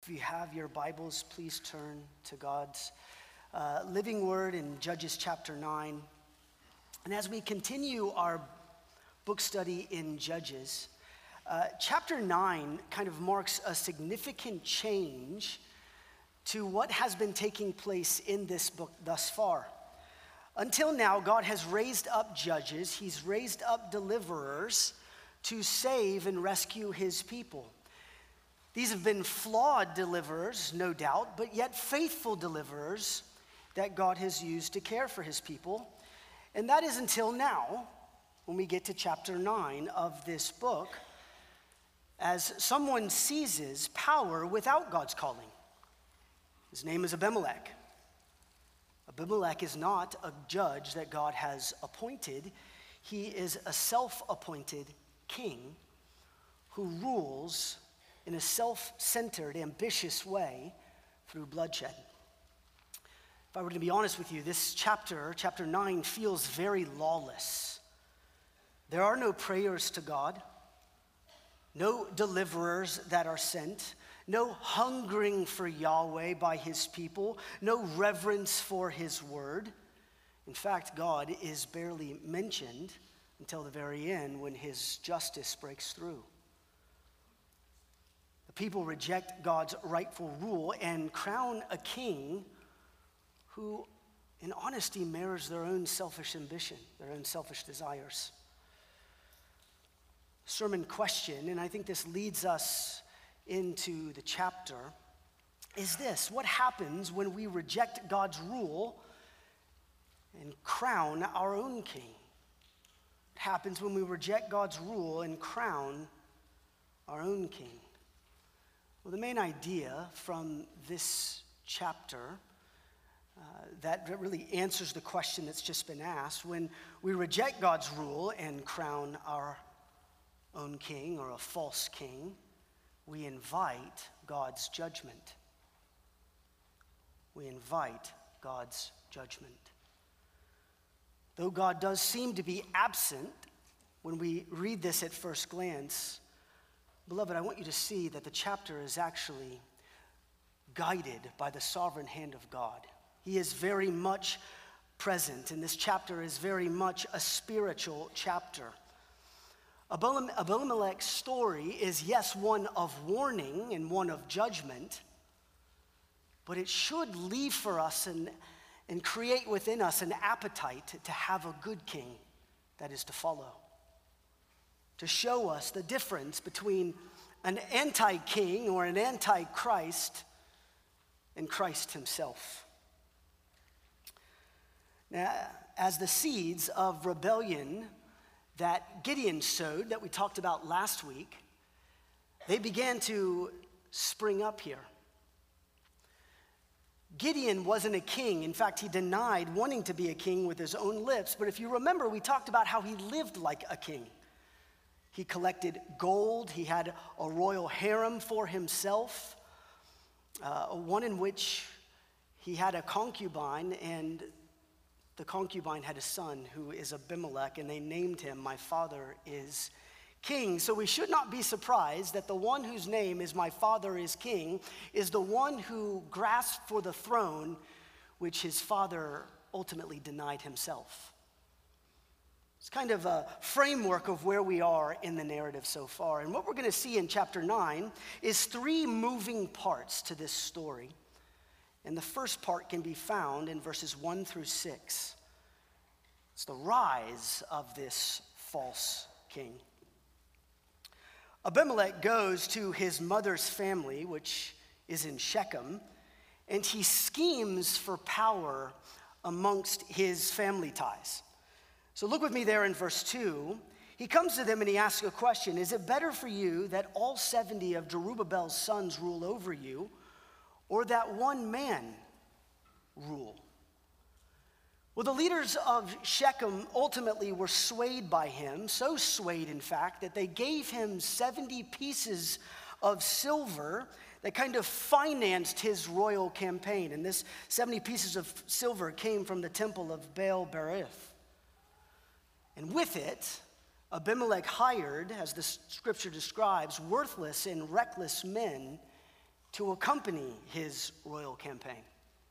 If you have your Bibles, please turn to God's living word in Judges chapter 9. And as we continue our book study in Judges, chapter 9 kind of marks a significant change to what has been taking place in this book thus far. Until now, God has raised up judges, he's raised up deliverers to save and rescue his people. These have been flawed deliverers, no doubt, but yet faithful deliverers that God has used to care for his people. And that is until now, when we get to chapter 9 of this book, as someone seizes power without God's calling. His name is Abimelech. Abimelech is not a judge that God has appointed. He is a self-appointed king who rules in a self-centered, ambitious way through bloodshed. If I were to be honest with you, this chapter 9, feels very lawless. There are no prayers to God, no deliverers that are sent, no hungering for Yahweh by his people, no reverence for his word. In fact, God is barely mentioned until the very end when his justice breaks through. The people reject God's rightful rule and crown a king who, in honesty, mirrors their own selfish ambition, their own selfish desires. Sermon question, and I think this leads us into the chapter, is this: what happens when we reject God's rule and crown our own king? What happens when we reject God's rule and crown our own king? Well, the main idea from this chapter that really answers the question that's just been asked: when we reject God's rule and crown our own king or a false king, we invite God's judgment. We invite God's judgment. Though God does seem to be absent when we read this at first glance, beloved, I want you to see that the chapter is actually guided by the sovereign hand of God. He is very much present, and this chapter is very much a spiritual chapter. Abimelech's story is, yes, one of warning and one of judgment, but it should leave for us and create within us an appetite to have a good king that is to follow, to show us the difference between an anti-king or an anti-Christ and Christ himself. Now, as the seeds of rebellion that Gideon sowed, that we talked about last week, they began to spring up here. Gideon wasn't a king. In fact, he denied wanting to be a king with his own lips. But if you remember, we talked about how he lived like a king. He collected gold. He had a royal harem for himself, one in which he had a concubine, and the concubine had a son who is Abimelech, and they named him "My Father is King." So we should not be surprised that the one whose name is "My Father is King" is the one who grasped for the throne which his father ultimately denied himself. It's kind of a framework of where we are in the narrative so far. And what we're going to see in chapter 9 is three moving parts to this story. And the first part can be found in verses 1 through 6. It's the rise of this false king. Abimelech goes to his mother's family, which is in Shechem, and he schemes for power amongst his family ties. So look with me there in verse 2. He comes to them and he asks a question: is it better for you that all 70 of Jerubbaal's sons rule over you, or that one man rule? Well, the leaders of Shechem ultimately were swayed by him, so swayed, in fact, that they gave him 70 pieces of silver that kind of financed his royal campaign. And this 70 pieces of silver came from the temple of Baal Berith. And with it, Abimelech hired, as the scripture describes, worthless and reckless men to accompany his royal campaign.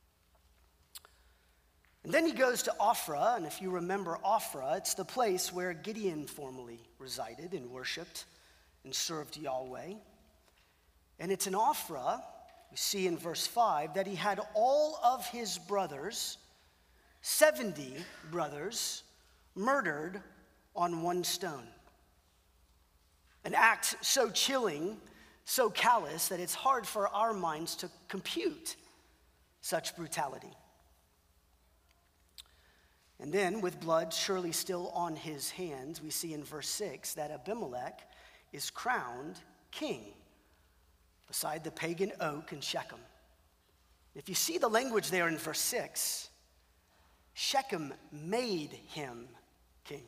And then he goes to Ophrah, and if you remember Ophrah, it's the place where Gideon formerly resided and worshiped and served Yahweh. And it's in Ophrah, we see in verse 5, that he had all of his brothers, 70 brothers, murdered on one stone. An act so chilling, so callous, that it's hard for our minds to compute such brutality. And then, with blood surely still on his hands, we see in verse 6 that Abimelech is crowned king beside the pagan oak in Shechem. If you see the language there in verse 6, Shechem made him king.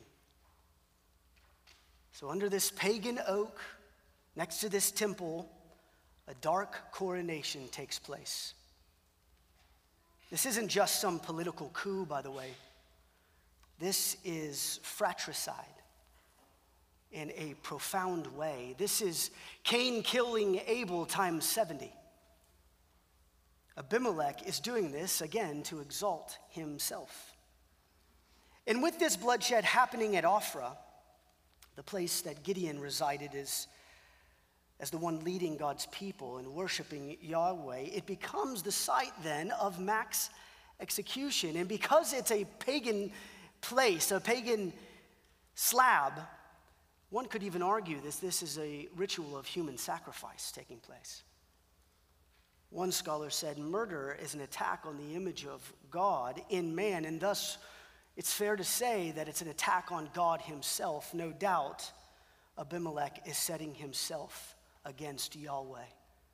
So under this pagan oak, next to this temple, a dark coronation takes place. This isn't just some political coup, by the way. This is fratricide in a profound way. This is Cain killing Abel times 70. Abimelech is doing this, again, to exalt himself. And with this bloodshed happening at Ophrah, the place that Gideon resided as the one leading God's people and worshiping Yahweh, it becomes the site then of mass execution. And because it's a pagan place, a pagan slab, one could even argue this is a ritual of human sacrifice taking place. One scholar said murder is an attack on the image of God in man, and thus it's fair to say that it's an attack on God himself. No doubt Abimelech is setting himself against Yahweh.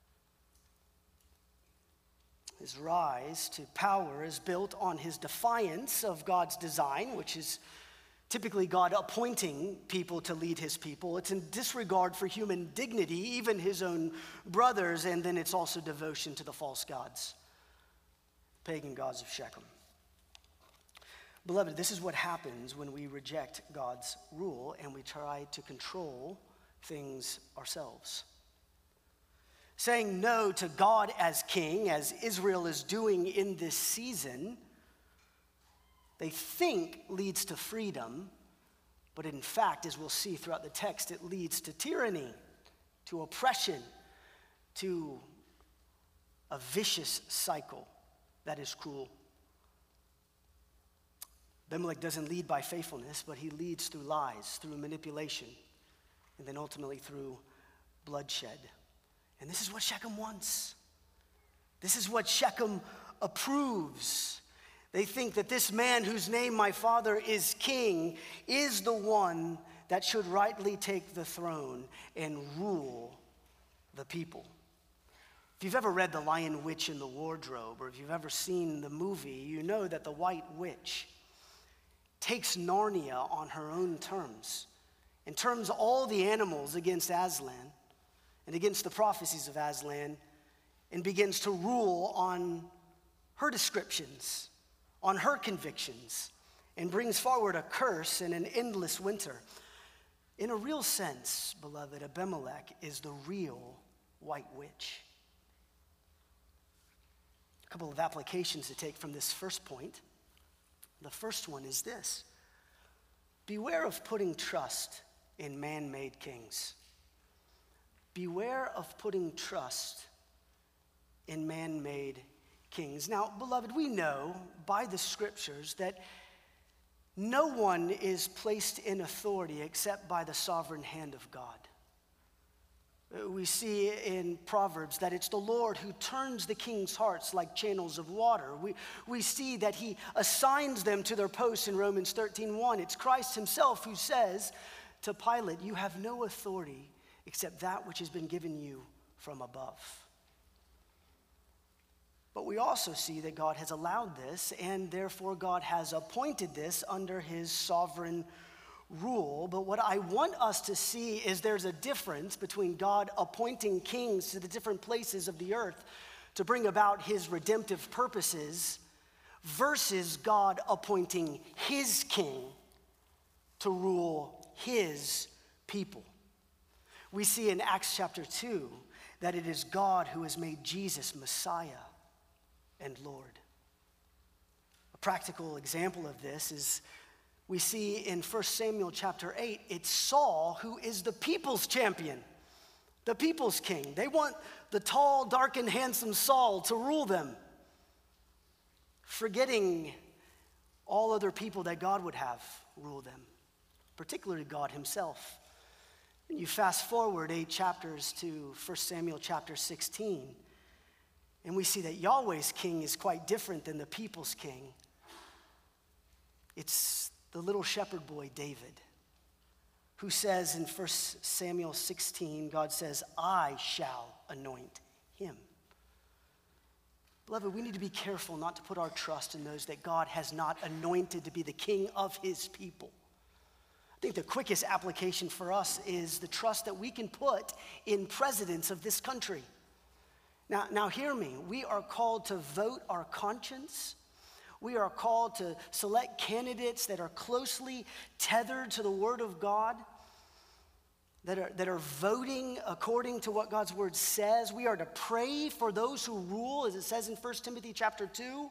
His rise to power is built on his defiance of God's design, which is typically God appointing people to lead his people. It's in disregard for human dignity, even his own brothers, and then it's also devotion to the false gods, pagan gods of Shechem. Beloved, this is what happens when we reject God's rule and we try to control things ourselves. Saying no to God as king, as Israel is doing in this season, they think leads to freedom, but in fact, as we'll see throughout the text, it leads to tyranny, to oppression, to a vicious cycle that is cruel. Abimelech doesn't lead by faithfulness, but he leads through lies, through manipulation, and then ultimately through bloodshed. And this is what Shechem wants. This is what Shechem approves. They think that this man whose name my father is king is the one that should rightly take the throne and rule the people. If you've ever read The Lion, Witch, and the Wardrobe, or if you've ever seen the movie, you know that the White Witch takes Narnia on her own terms and turns all the animals against Aslan and against the prophecies of Aslan, and begins to rule on her descriptions, on her convictions, and brings forward a curse and an endless winter. In a real sense, beloved, Abimelech is the real White Witch. A couple of applications to take from this first point. The first one is this: beware of putting trust in man-made kings. Beware of putting trust in man-made kings. Now, beloved, we know by the scriptures that no one is placed in authority except by the sovereign hand of God. We see in Proverbs that it's the Lord who turns the king's hearts like channels of water. We see that he assigns them to their posts in Romans 13:1. It's Christ himself who says to Pilate, "You have no authority except that which has been given you from above." But we also see that God has allowed this, and therefore God has appointed this under his sovereign rule. But what I want us to see is there's a difference between God appointing kings to the different places of the earth to bring about his redemptive purposes versus God appointing his king to rule his people. We see in Acts chapter 2 that it is God who has made Jesus Messiah and Lord. A practical example of this is we see in 1 Samuel chapter 8, it's Saul who is the people's champion, the people's king. They want the tall, dark, and handsome Saul to rule them, forgetting all other people that God would have rule them, particularly God himself. And you fast forward 8 chapters to 1 Samuel chapter 16, and we see that Yahweh's king is quite different than the people's king. It's the little shepherd boy, David, who says in 1 Samuel 16, God says, I shall anoint him. Beloved, we need to be careful not to put our trust in those that God has not anointed to be the king of his people. I think the quickest application for us is the trust that we can put in presidents of this country. Now hear me. We are called to vote our conscience. We are called to select candidates that are closely tethered to the Word of God, that are voting according to what God's Word says. We are to pray for those who rule, as it says in 1 Timothy chapter 2.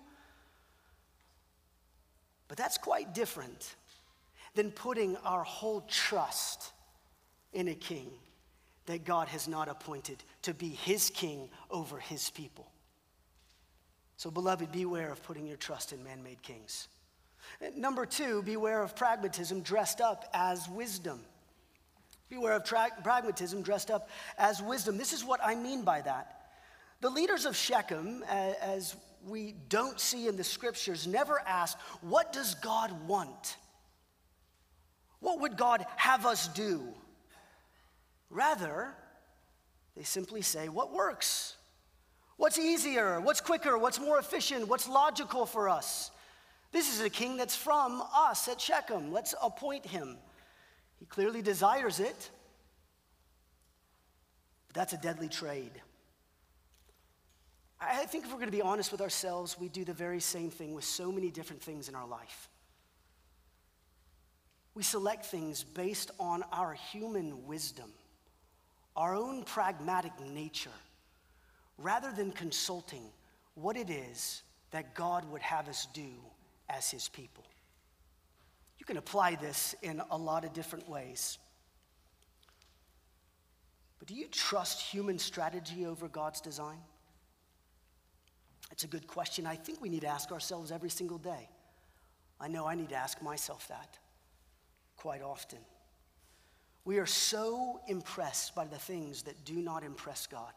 But that's quite different than putting our whole trust in a king that God has not appointed to be his king over his people. So, beloved, beware of putting your trust in man-made kings. Number 2, beware of pragmatism dressed up as wisdom. Beware of pragmatism dressed up as wisdom. This is what I mean by that. The leaders of Shechem, as we don't see in the scriptures, never asked, what does God want? What would God have us do? Rather, they simply say, what works? What's easier? What's quicker? What's more efficient? What's logical for us? This is a king that's from us at Shechem. Let's appoint him. He clearly desires it. But that's a deadly trade. I think if we're going to be honest with ourselves, we do the very same thing with so many different things in our life. We select things based on our human wisdom, our own pragmatic nature, rather than consulting what it is that God would have us do as his people. You can apply this in a lot of different ways. But do you trust human strategy over God's design? It's a good question. I think we need to ask ourselves every single day. I know I need to ask myself that quite often. We are so impressed by the things that do not impress God.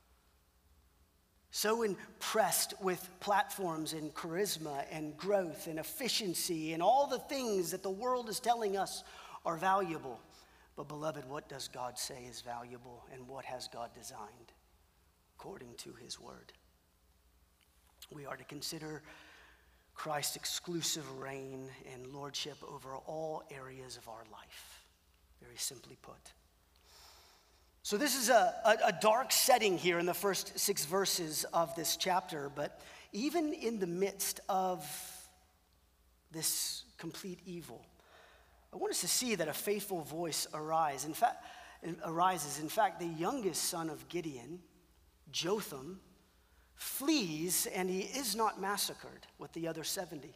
So impressed with platforms and charisma and growth and efficiency and all the things that the world is telling us are valuable. But beloved, what does God say is valuable, and what has God designed according to his word? We are to consider Christ's exclusive reign and lordship over all areas of our life, very simply put. So this is a dark setting here in the first 6 verses of this chapter, but even in the midst of this complete evil, I want us to see that a faithful voice arises. In fact, the youngest son of Gideon, Jotham, flees, and he is not massacred with the other 70.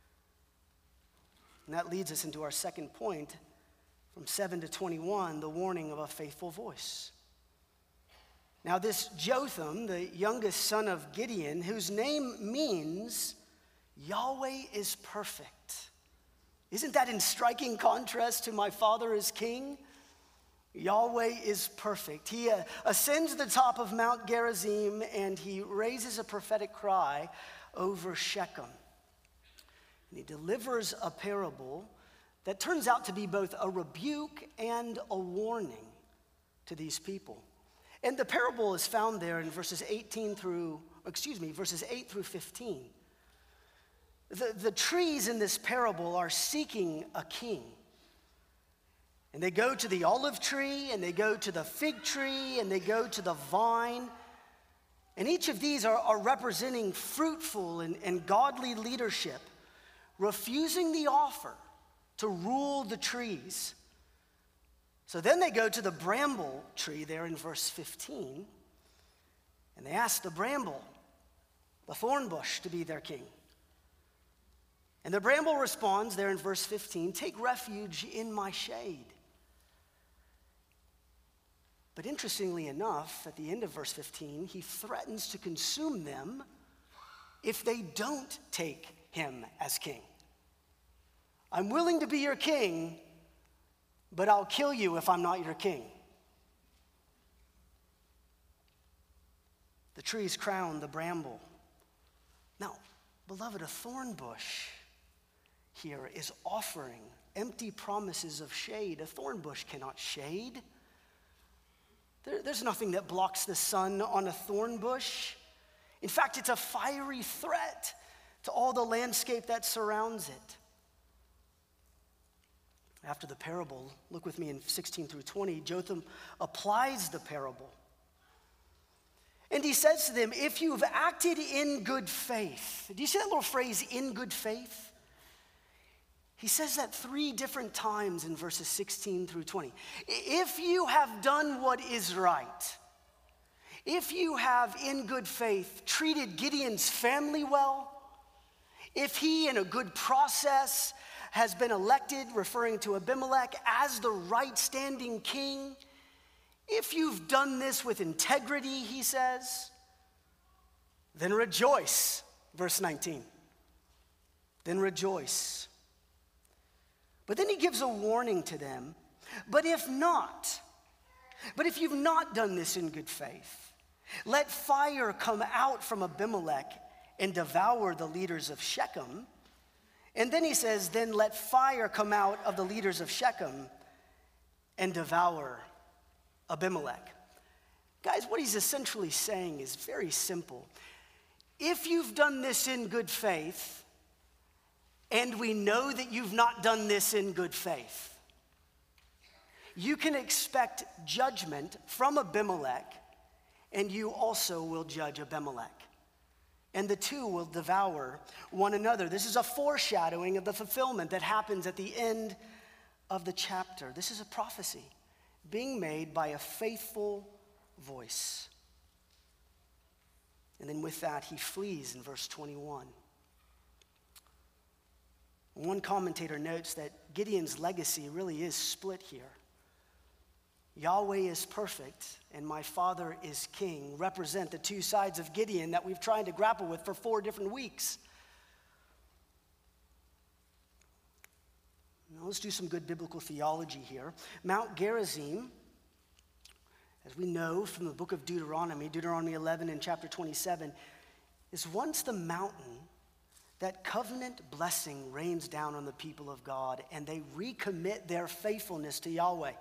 And that leads us into our second point. From 7 to 21, the warning of a faithful voice. Now this Jotham, the youngest son of Gideon, whose name means Yahweh is perfect. Isn't that in striking contrast to my father as king? Yahweh is perfect. He ascends the top of Mount Gerizim, and he raises a prophetic cry over Shechem. And he delivers a parable that turns out to be both a rebuke and a warning to these people. And the parable is found there in verses 8 through 15. The trees in this parable are seeking a king. And they go to the olive tree, and they go to the fig tree, and they go to the vine. And each of these are representing fruitful and godly leadership, refusing the offer to rule the trees. So then they go to the bramble tree there in verse 15, And they asked the bramble, the thorn bush, to be their king. And the bramble responds there in verse 15, "Take refuge in my shade." But interestingly enough, at the end of verse 15, he threatens to consume them if they don't take him as king. "I'm willing to be your king, but I'll kill you if I'm not your king." The trees crown the bramble. Now, beloved, a thorn bush here is offering empty promises of shade. A thorn bush cannot shade. There's nothing that blocks the sun on a thorn bush. In fact, it's a fiery threat to all the landscape that surrounds it. After the parable, look with me in 16 through 20, Jotham applies the parable. And he says to them, "If you've acted in good faith," do you see that little phrase, "in good faith"? He says that 3 different times in verses 16 through 20. If you have done what is right, if you have in good faith treated Gideon's family well, if he in a good process has been elected, referring to Abimelech, as the right-standing king, if you've done this with integrity, he says, then rejoice, verse 19. Then rejoice. But then he gives a warning to them. But if you've not done this in good faith, let fire come out from Abimelech and devour the leaders of Shechem. And then he says, then let fire come out of the leaders of Shechem and devour Abimelech. Guys, what he's essentially saying is very simple. If you've done this in good faith, and we know that you've not done this in good faith, you can expect judgment from Abimelech, and you also will judge Abimelech. And the two will devour one another. This is a foreshadowing of the fulfillment that happens at the end of the chapter. This is a prophecy being made by a faithful voice. And then with that, he flees in verse 21. One commentator notes that Gideon's legacy really is split here. Yahweh is perfect and my father is king represent the two sides of Gideon that we've tried to grapple with for 4 different weeks. Now let's do some good biblical theology here. Mount Gerizim, as we know from the book of Deuteronomy 11 and chapter 27, is once the mountain that covenant blessing rains down on the people of God and they recommit their faithfulness to Yahweh.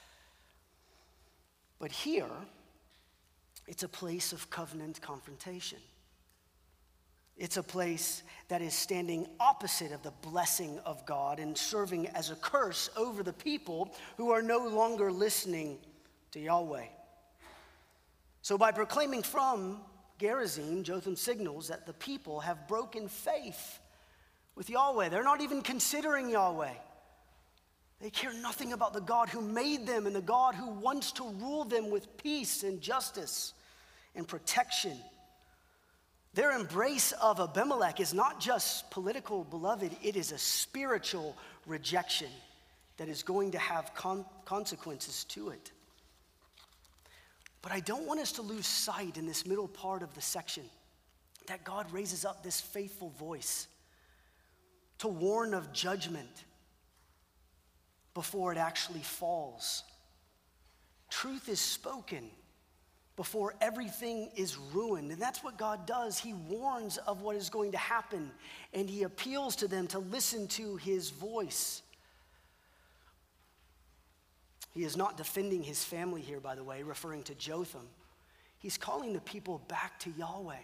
But here, it's a place of covenant confrontation. It's a place that is standing opposite of the blessing of God and serving as a curse over the people who are no longer listening to Yahweh. So by proclaiming from Gerizim, Jotham signals that the people have broken faith with Yahweh. They're not even considering Yahweh. They care nothing about the God who made them and the God who wants to rule them with peace and justice and protection. Their embrace of Abimelech is not just political, beloved, it is a spiritual rejection that is going to have consequences to it. But I don't want us to lose sight in this middle part of the section that God raises up this faithful voice to warn of judgment before it actually falls. Truth is spoken before everything is ruined. And that's what God does. He warns of what is going to happen, and he appeals to them to listen to his voice. He is not defending his family here, by the way, referring to Jotham. He's calling the people back to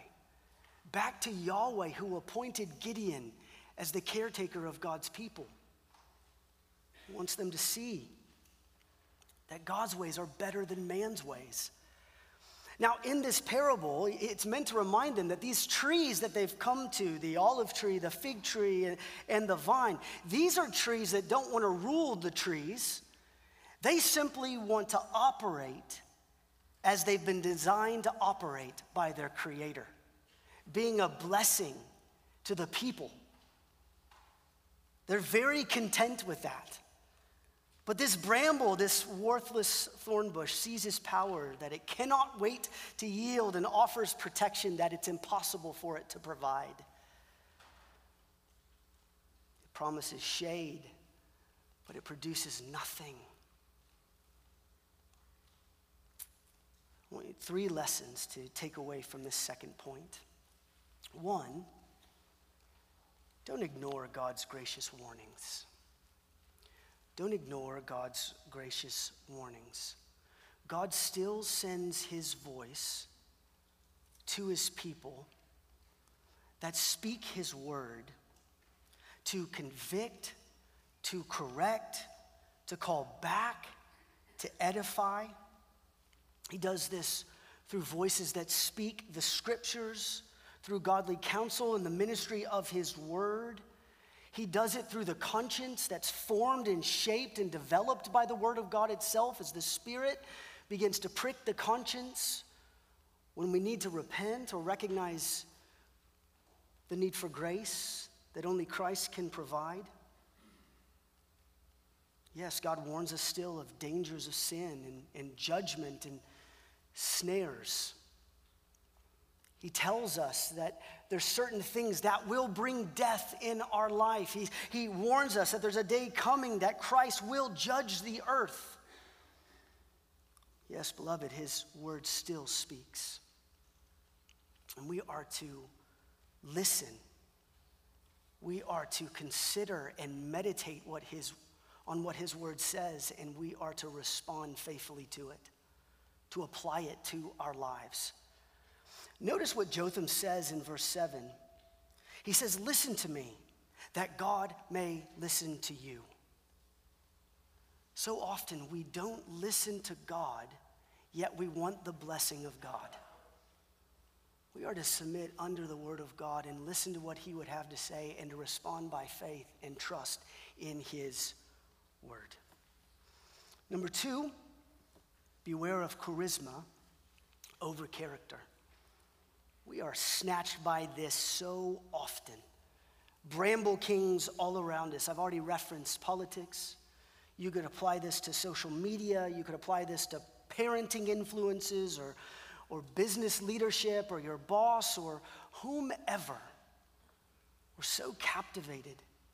Yahweh who appointed Gideon as the caretaker of God's people. He wants them to see that God's ways are better than man's ways. Now, in this parable, it's meant to remind them that these trees that they've come to, the olive tree, the fig tree, and the vine, these are trees that don't want to rule the trees. They simply want to operate as they've been designed to operate by their Creator, being a blessing to the people. They're very content with that. But this bramble, this worthless thorn bush, sees its power, that it cannot wait to yield, and offers protection that it's impossible for it to provide. It promises shade, but it produces nothing. I want 3 lessons to take away from this second point. 1, don't ignore God's gracious warnings. Don't ignore God's gracious warnings. God still sends his voice to his people that speak his word to convict, to correct, to call back, to edify. He does this through voices that speak the scriptures, through godly counsel and the ministry of his word. He does it through the conscience that's formed and shaped and developed by the word of God itself, as the Spirit begins to prick the conscience when we need to repent or recognize the need for grace that only Christ can provide. Yes, God warns us still of dangers of sin and judgment and snares. He tells us that there's certain things that will bring death in our life. He warns us that there's a day coming that Christ will judge the earth. Yes, beloved, his word still speaks. And we are to listen. We are to consider and meditate on what his word says, and we are to respond faithfully to it, to apply it to our lives. Notice what Jotham says in verse 7. He says, listen to me, that God may listen to you. So often we don't listen to God, yet we want the blessing of God. We are to submit under the word of God and listen to what he would have to say, and to respond by faith and trust in his word. Number 2, beware of charisma over character. We are snatched by this so often. Bramble kings all around us. I've already referenced politics. You could apply this to social media. You could apply this to parenting influences or business leadership or your boss or whomever. We're so captivated,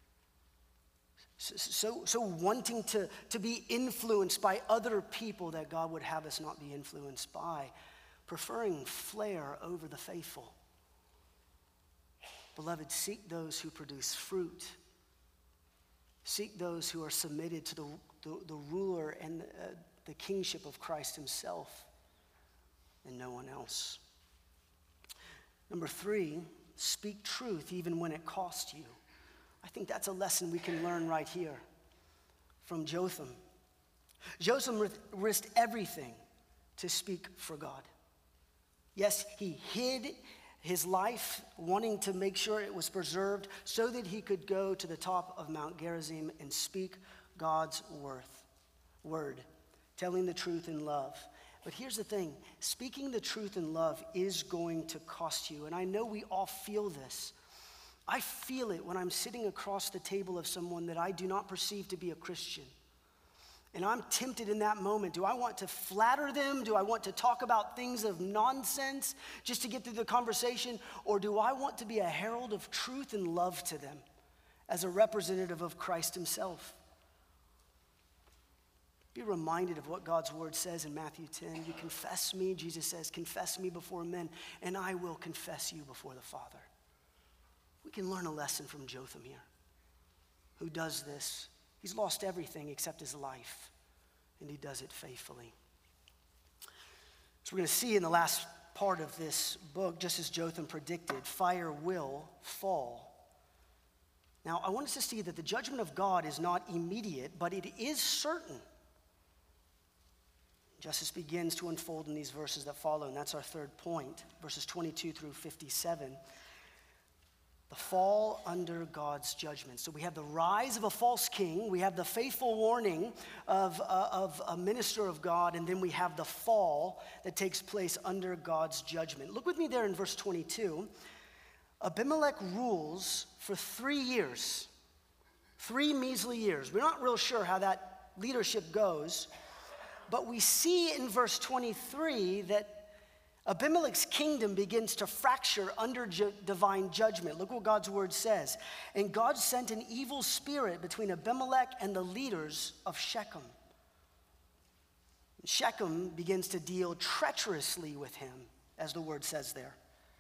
so wanting to be influenced by other people that God would have us not be influenced by, preferring flair over the faithful. Beloved, seek those who produce fruit. Seek those who are submitted to the ruler and the kingship of Christ himself, and no one else. Number 3, speak truth even when it costs you. I think that's a lesson we can learn right here from Jotham. Jotham risked everything to speak for God. Yes, he hid his life, wanting to make sure it was preserved so that he could go to the top of Mount Gerizim and speak God's word, telling the truth in love. But here's the thing, speaking the truth in love is going to cost you. And I know we all feel this. I feel it when I'm sitting across the table of someone that I do not perceive to be a Christian. And I'm tempted in that moment. Do I want to flatter them? Do I want to talk about things of nonsense just to get through the conversation? Or do I want to be a herald of truth and love to them as a representative of Christ himself? Be reminded of what God's word says in Matthew 10. You confess me, Jesus says, confess me before men, and I will confess you before the Father. We can learn a lesson from Jotham here, who does this. He's lost everything except his life, and he does it faithfully. So we're going to see in the last part of this book, just as Jotham predicted, fire will fall. Now, I want us to see that the judgment of God is not immediate, but it is certain. Justice begins to unfold in these verses that follow, and that's our third point, verses 22 through 57. The the fall under God's judgment. So we have the rise of a false king, we have the faithful warning of a minister of God, and then we have the fall that takes place under God's judgment. Look with me there in verse 22. Abimelech rules for 3 years, 3 measly years. We're not real sure how that leadership goes, but we see in verse 23 that Abimelech's kingdom begins to fracture under divine judgment. Look what God's word says. And God sent an evil spirit between Abimelech and the leaders of Shechem. Shechem begins to deal treacherously with him, as the word says there.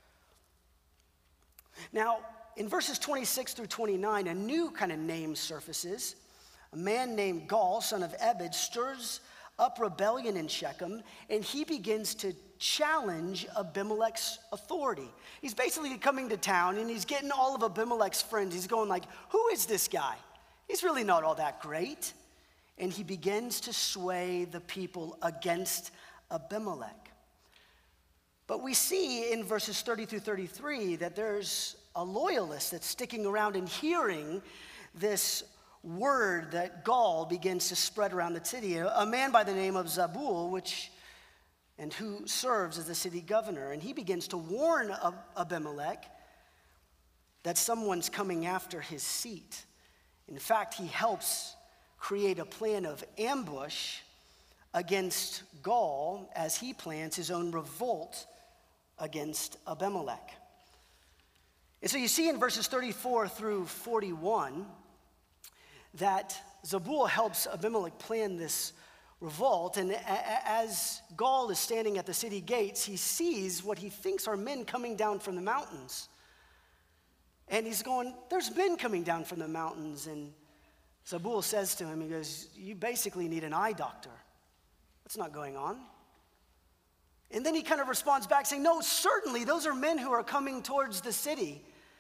Now, in verses 26 through 29, a new kind of name surfaces. A man named Gaal, son of Ebed, stirs up rebellion in Shechem, and he begins to challenge Abimelech's authority. He's basically coming to town, and he's getting all of Abimelech's friends. He's going like, who is this guy? He's really not all that great. And he begins to sway the people against Abimelech. But we see in verses 30 through 33 that there's a loyalist that's sticking around and hearing this word that Gaal begins to spread around the city. A man by the name of Zebul, who serves as the city governor. And he begins to warn Abimelech that someone's coming after his seat. In fact, he helps create a plan of ambush against Gaal as he plans his own revolt against Abimelech. And so you see in verses 34 through 41 that Zebul helps Abimelech plan this revolt, and as Gaal is standing at the city gates, he sees what he thinks are men coming down from the mountains. And he's going, there's men coming down from the mountains. And Zebul says to him, he goes, you basically need an eye doctor. That's not going on. And then he kind of responds back saying, no, certainly, those are men who are coming towards the city.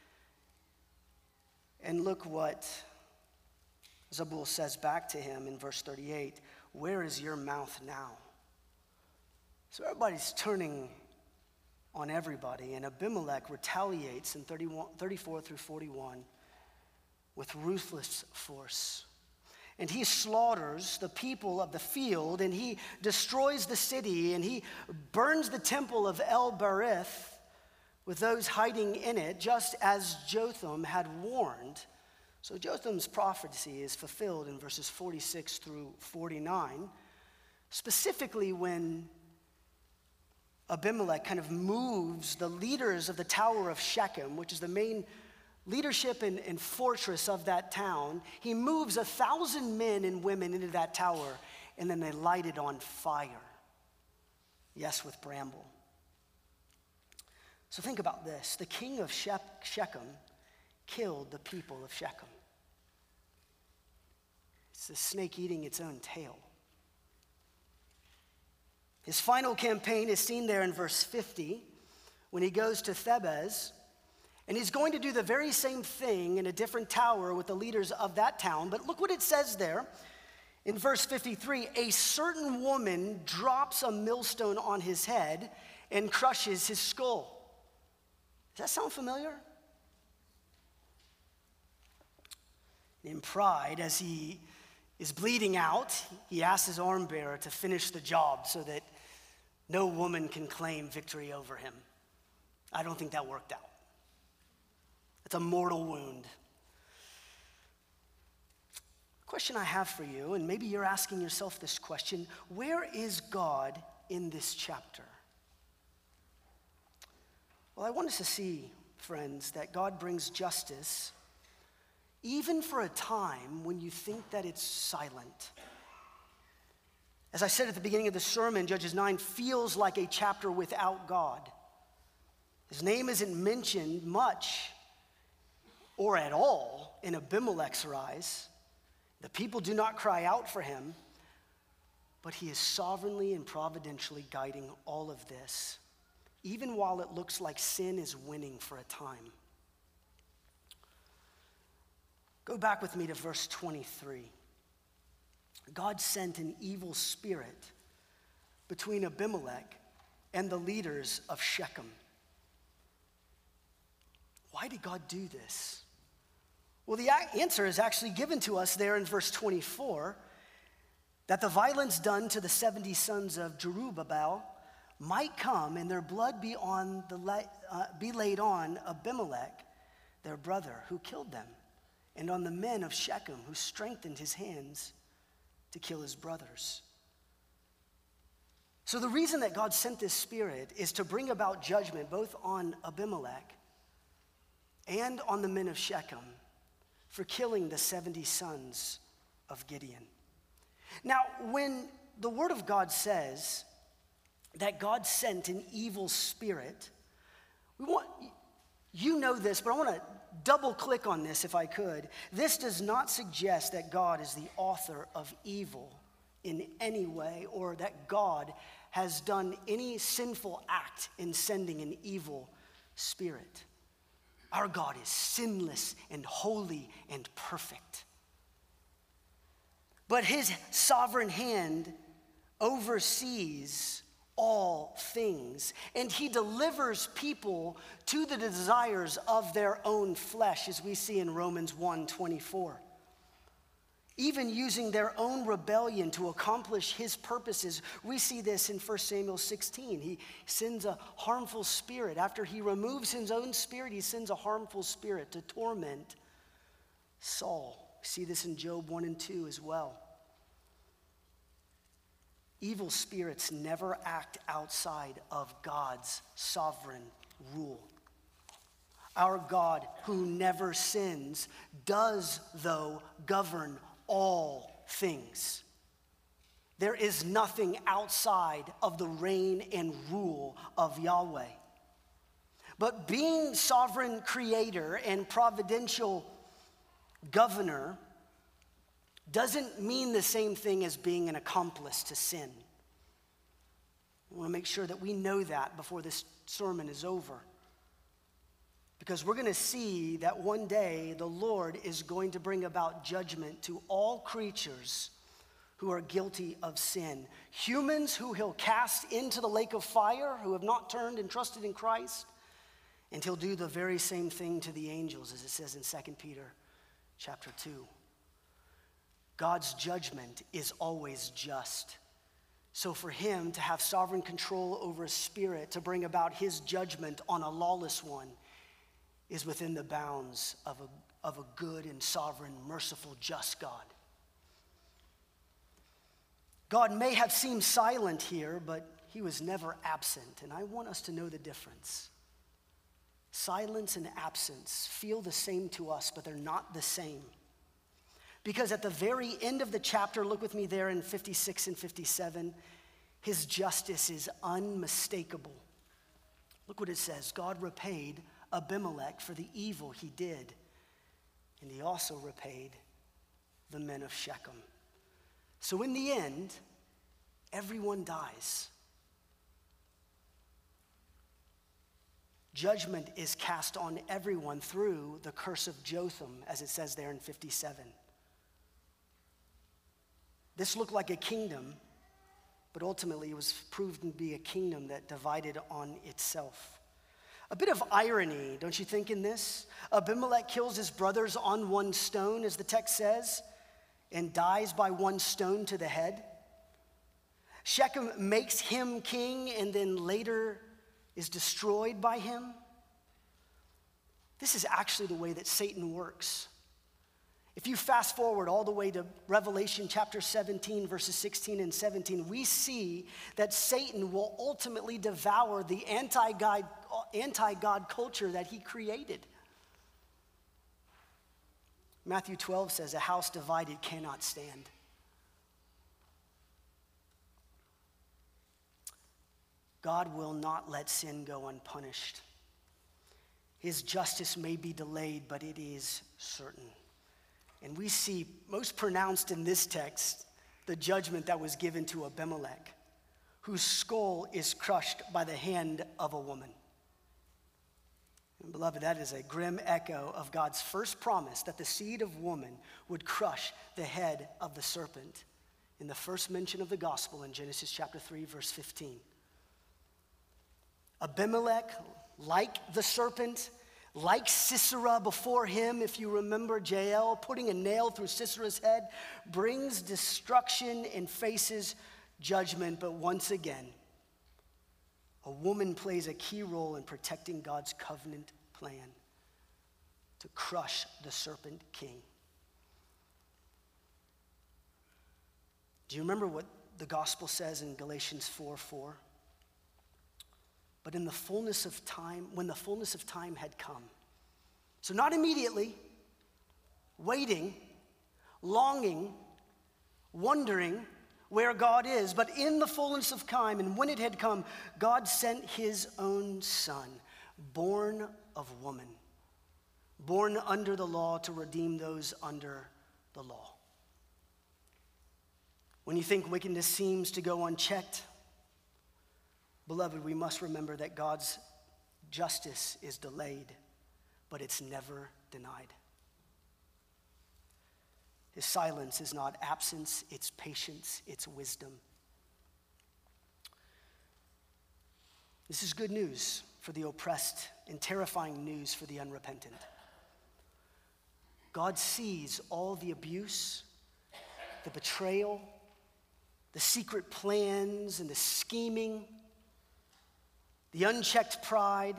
And look what Zebul says back to him in verse 38, where is your mouth now? So everybody's turning on everybody, and Abimelech retaliates in 34 through 41 with ruthless force. And he slaughters the people of the field, and he destroys the city, and he burns the temple of El-Berith with those hiding in it, just as Jotham had warned. So Jotham's prophecy is fulfilled in verses 46 through 49, specifically when Abimelech kind of moves the leaders of the Tower of Shechem, which is the main leadership and fortress of that town. He moves 1,000 men and women into that tower, and then they light it on fire. Yes, with bramble. So think about this. The king of Shechem killed the people of Shechem. It's the snake eating its own tail. His final campaign is seen there in verse 50 when he goes to Thebez, and he's going to do the very same thing in a different tower with the leaders of that town. But look what it says there in verse 53. A certain woman drops a millstone on his head and crushes his skull. Does that sound familiar? In pride, as he is bleeding out, he asks his arm bearer to finish the job so that no woman can claim victory over him. I don't think that worked out. It's a mortal wound. Question I have for you, and maybe you're asking yourself this question, where is God in this chapter? Well, I want us to see, friends, that God brings justice even for a time when you think that it's silent. As I said at the beginning of the sermon, Judges 9 feels like a chapter without God. His name isn't mentioned much or at all in Abimelech's rise. The people do not cry out for him, but he is sovereignly and providentially guiding all of this, even while it looks like sin is winning for a time. Go back with me to verse 23. God sent an evil spirit between Abimelech and the leaders of Shechem. Why why did God do this? Well, the answer is actually given to us there in verse 24, that the violence done to the 70 sons of Jerubbaal might come and their blood be laid on Abimelech, their brother, who killed them, and on the men of Shechem, who strengthened his hands to kill his brothers. So the reason that God sent this Spirit is to bring about judgment both on Abimelech and on the men of Shechem for killing the 70 sons of Gideon. Now, when the Word of God says that God sent an evil spirit, you know this, but I want to double click on this if I could. This does not suggest that God is the author of evil in any way, or that God has done any sinful act in sending an evil spirit. Our God is sinless and holy and perfect. But his sovereign hand oversees all things, and he delivers people to the desires of their own flesh, as we see in Romans 1:24. Even using their own rebellion to accomplish his purposes. We see this in 1 Samuel 16. He sends a harmful spirit. After he removes his own spirit, he sends a harmful spirit to torment Saul. We see this in Job 1 and 2 as well. Evil spirits never act outside of God's sovereign rule. Our God, who never sins, does, though, govern all things. There is nothing outside of the reign and rule of Yahweh. But being sovereign creator and providential governor doesn't mean the same thing as being an accomplice to sin. I want to make sure that we know that before this sermon is over. Because we're going to see that one day the Lord is going to bring about judgment to all creatures who are guilty of sin. Humans who he'll cast into the lake of fire, who have not turned and trusted in Christ. And he'll do the very same thing to the angels, as it says in 2 Peter chapter 2. God's judgment is always just. So for him to have sovereign control over a spirit to bring about his judgment on a lawless one is within the bounds of a good and sovereign, merciful, just God. God may have seemed silent here, but he was never absent, and I want us to know the difference. Silence and absence feel the same to us, but they're not the same. Because at the very end of the chapter, look with me there in 56 and 57, his justice is unmistakable. Look what it says. God repaid Abimelech for the evil he did, and he also repaid the men of Shechem. So in the end, everyone dies. Judgment is cast on everyone through the curse of Jotham, as it says there in 57. This looked like a kingdom, but ultimately it was proven to be a kingdom that divided on itself. A bit of irony, don't you think, in this? Abimelech kills his brothers on one stone, as the text says, and dies by one stone to the head. Shechem makes him king and then later is destroyed by him. This is actually the way that Satan works. If you fast forward all the way to Revelation chapter 17, verses 16 and 17, we see that Satan will ultimately devour the anti-God culture that he created. Matthew 12 says, a house divided cannot stand. God will not let sin go unpunished. His justice may be delayed, but it is certain. And we see most pronounced in this text the judgment that was given to Abimelech, whose skull is crushed by the hand of a woman. And beloved, that is a grim echo of God's first promise that the seed of woman would crush the head of the serpent in the first mention of the gospel in Genesis chapter 3, verse 15. Abimelech, like the serpent, like Sisera before him, if you remember Jael, putting a nail through Sisera's head, brings destruction and faces judgment. But once again, a woman plays a key role in protecting God's covenant plan to crush the serpent king. Do you remember what the gospel says in Galatians 4:4? But in the fullness of time, when the fullness of time had come, so not immediately, waiting, longing, wondering where God is, but in the fullness of time, and when it had come, God sent his own son, born of woman, born under the law to redeem those under the law. When you think wickedness seems to go unchecked, beloved, we must remember that God's justice is delayed, but it's never denied. His silence is not absence, it's patience, it's wisdom. This is good news for the oppressed and terrifying news for the unrepentant. God sees all the abuse, the betrayal, the secret plans and the scheming, the unchecked pride.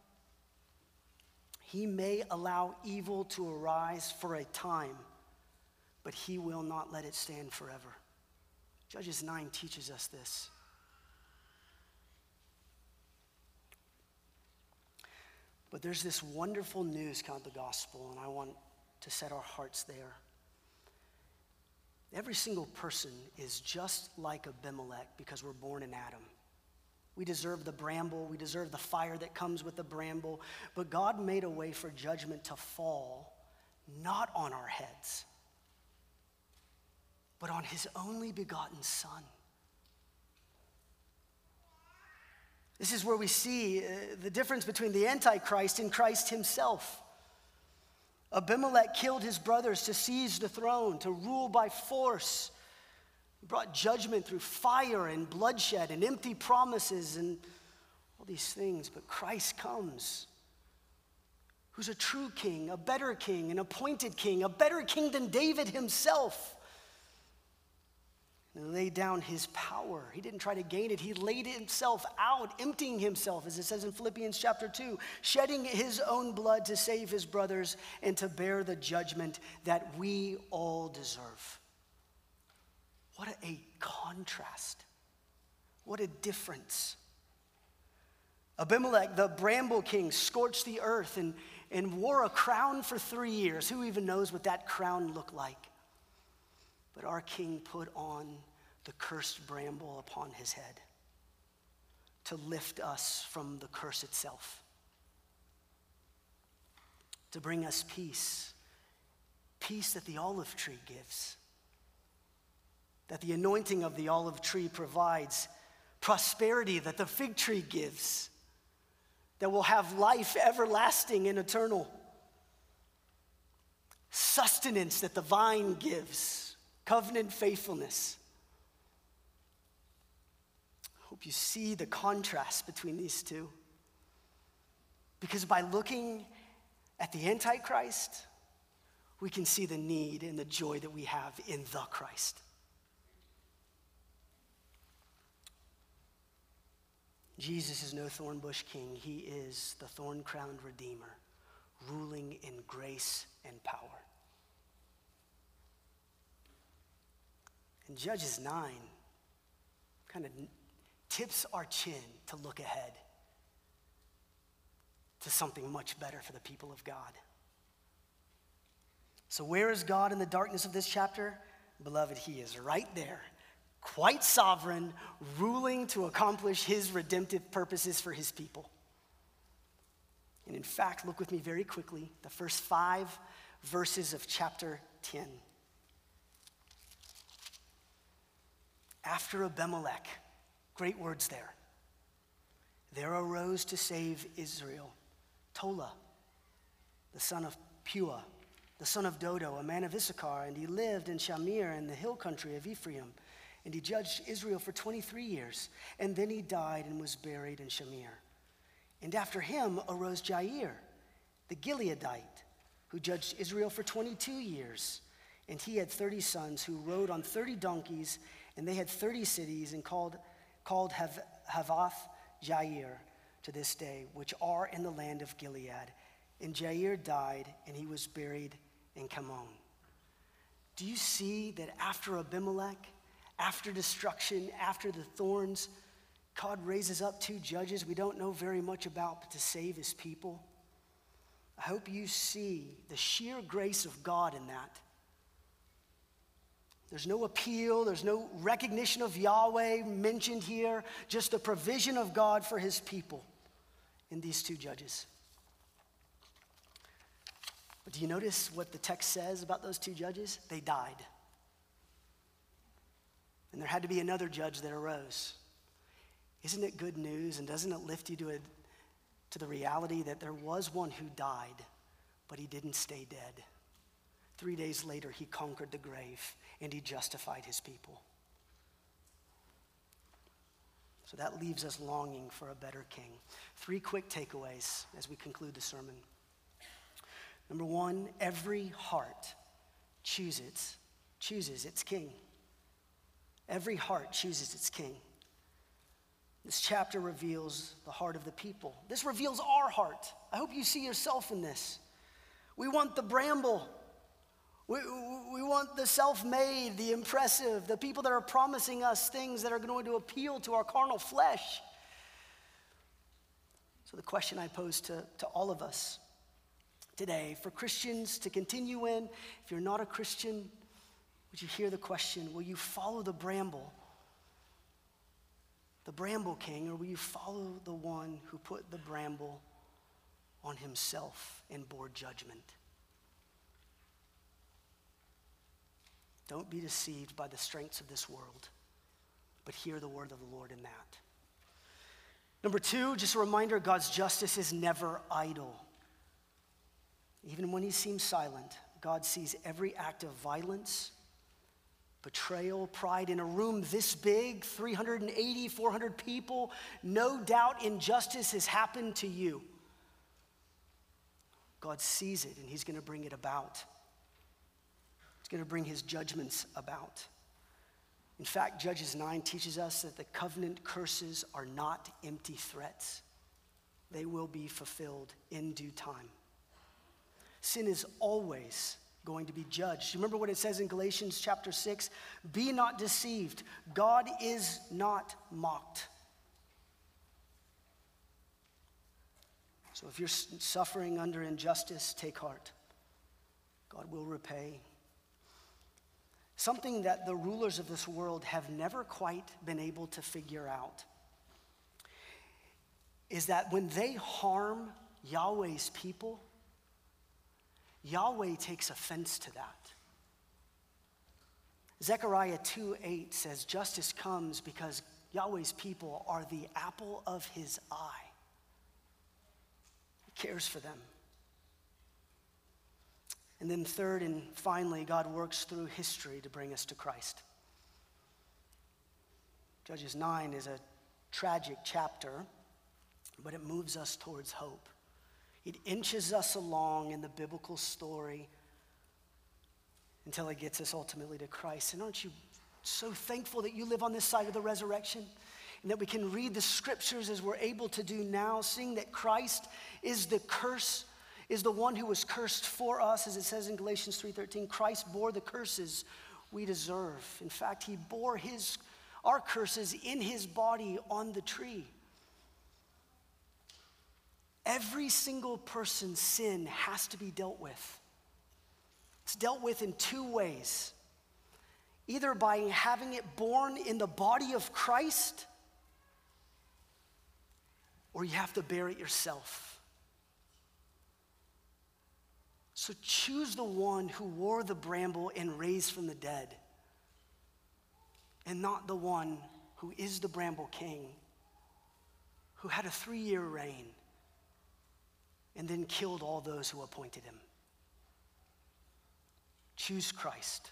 He may allow evil to arise for a time, but he will not let it stand forever. Judges 9 teaches us this. But there's this wonderful news called the gospel, and I want to set our hearts there. Every single person is just like Abimelech because we're born in Adam. We deserve the bramble, we deserve the fire that comes with the bramble, but God made a way for judgment to fall, not on our heads, but on his only begotten Son. This is where we see the difference between the Antichrist and Christ himself. Abimelech killed his brothers to seize the throne, to rule by force. He brought judgment through fire and bloodshed and empty promises and all these things. But Christ comes, who's a true king, a better king, an appointed king, a better king than David himself. And laid down his power. He didn't try to gain it. He laid himself out, emptying himself, as it says in Philippians chapter 2, shedding his own blood to save his brothers and to bear the judgment that we all deserve. What a contrast. What a difference. Abimelech, the bramble king, scorched the earth and wore a crown for 3 years. Who even knows what that crown looked like? But our king put on the cursed bramble upon his head to lift us from the curse itself, to bring us peace, peace that the olive tree gives, that the anointing of the olive tree provides, prosperity that the fig tree gives, that will have life everlasting and eternal, sustenance that the vine gives, covenant faithfulness. I hope you see the contrast between these two. Because by looking at the Antichrist, we can see the need and the joy that we have in the Christ. Jesus is no thorn bush king. He is the thorn-crowned Redeemer, ruling in grace and power. And Judges 9 kind of tips our chin to look ahead to something much better for the people of God. So where is God in the darkness of this chapter? Beloved, he is right there, quite sovereign, ruling to accomplish his redemptive purposes for his people. And in fact, look with me very quickly, the first 5 verses of chapter 10. After Abimelech, great words there. There arose to save Israel Tola, the son of Puah, the son of Dodo, a man of Issachar, and he lived in Shamir in the hill country of Ephraim. And he judged Israel for 23 years. And then he died and was buried in Shamir. And after him arose Jair, the Gileadite, who judged Israel for 22 years. And he had 30 sons who rode on 30 donkeys, and they had 30 cities, and called Havoth Jair to this day, which are in the land of Gilead. And Jair died, and he was buried in Kamon. Do you see that after Abimelech, after destruction, after the thorns, God raises up two judges we don't know very much about, but to save his people? I hope you see the sheer grace of God in that. There's no appeal, there's no recognition of Yahweh mentioned here, just the provision of God for his people in these two judges. But do you notice what the text says about those two judges? They died. And there had to be another judge that arose. Isn't it good news, and doesn't it lift you to the reality that there was one who died, but he didn't stay dead? 3 days later, he conquered the grave, and he justified his people. So that leaves us longing for a better king. 3 quick takeaways as we conclude the sermon. Number 1, every heart chooses its king. Every heart chooses its king. This chapter reveals the heart of the people. This reveals our heart. I hope you see yourself in this. We want the bramble. We want the self-made, the impressive, the people that are promising us things that are going to appeal to our carnal flesh. So the question I pose to all of us today, for Christians to continue in, if you're not a Christian, would you hear the question, will you follow the bramble king, or will you follow the one who put the bramble on himself and bore judgment? Don't be deceived by the strengths of this world, but hear the word of the Lord in that. Number 2, just a reminder, God's justice is never idle. Even when he seems silent, God sees every act of violence, betrayal, pride. In a room this big, 380, 400 people, no doubt injustice has happened to you. God sees it, and he's going to bring it about. He's going to bring his judgments about. In fact, Judges 9 teaches us that the covenant curses are not empty threats. They will be fulfilled in due time. Sin is always going to be judged. You remember what it says in Galatians chapter 6? Be not deceived. God is not mocked. So if you're suffering under injustice, take heart. God will repay. Something that the rulers of this world have never quite been able to figure out is that when they harm Yahweh's people, Yahweh takes offense to that. Zechariah 2:8 says, justice comes because Yahweh's people are the apple of his eye. He cares for them. And then third and finally, God works through history to bring us to Christ. Judges 9 is a tragic chapter, but it moves us towards hope. It inches us along in the biblical story until it gets us ultimately to Christ. And aren't you so thankful that you live on this side of the resurrection and that we can read the scriptures as we're able to do now, seeing that Christ is the one who was cursed for us, as it says in Galatians 3:13. Christ bore the curses we deserve. In fact, he bore our curses in his body on the tree. Every single person's sin has to be dealt with. It's dealt with in 2 ways. Either by having it borne in the body of Christ, or you have to bear it yourself. So choose the one who wore the bramble and raised from the dead, and not the one who is the bramble king, who had a 3-year reign and then killed all those who appointed him. Choose Christ.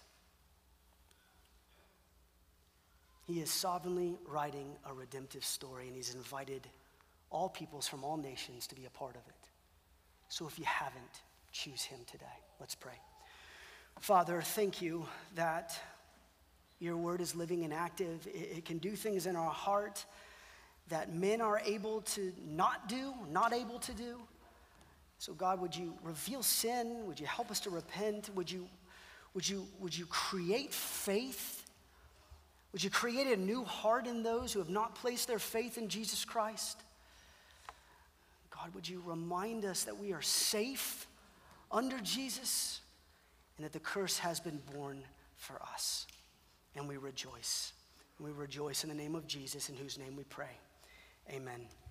He is sovereignly writing a redemptive story, and he's invited all peoples from all nations to be a part of it. So if you haven't, choose him today. Let's pray. Father, thank you that your word is living and active. It can do things in our heart that men are able to not do, not able to do. So God, would you reveal sin? Would you help us to repent? Would you create faith? Would you create a new heart in those who have not placed their faith in Jesus Christ? God, would you remind us that we are safe under Jesus and that the curse has been borne for us. And we rejoice. We rejoice in the name of Jesus, in whose name we pray. Amen.